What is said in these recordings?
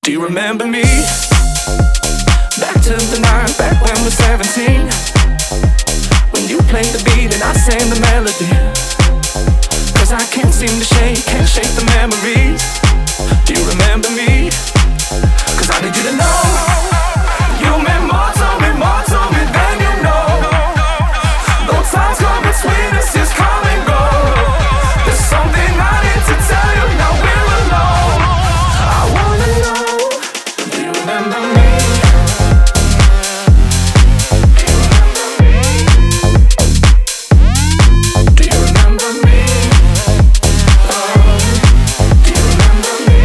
Do you remember me? Back to the night, back when we're 17, when you played the beat and I sang the melody. Cause I can't seem to shake, can't shake the memories. Do you remember me? Cause I need you to know you meant more to me than you know. Though times come between us, just come and go. There's something I need to tell you, now we're alone. I wanna know, do you remember me? Do you remember me? Do you remember me?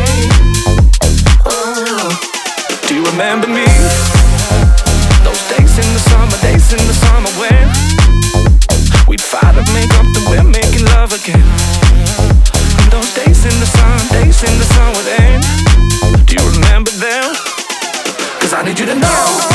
Do you remember me? Those days in the summer when we'd fight and make up that we're making love again. And those days in the sun would end. Do you remember them? Cause I need you to know